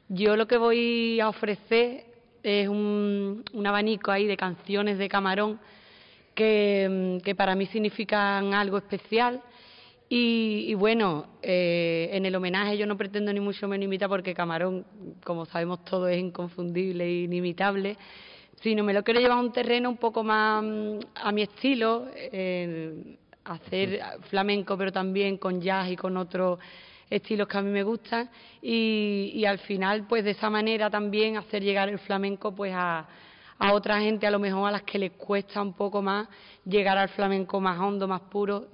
Yo lo que voy a ofrecer es un abanico ahí de canciones de Camarón que para mí significan algo especial. Y bueno, en el homenaje yo no pretendo ni mucho menos imitar, porque Camarón, como sabemos todos, es inconfundible e inimitable, sino me lo quiero llevar a un terreno un poco más a mi estilo, hacer flamenco pero también con jazz y con otros estilos que a mí me gustan, y al final pues de esa manera también hacer llegar el flamenco pues a otra gente, a lo mejor a las que les cuesta un poco más llegar al flamenco más hondo, más puro,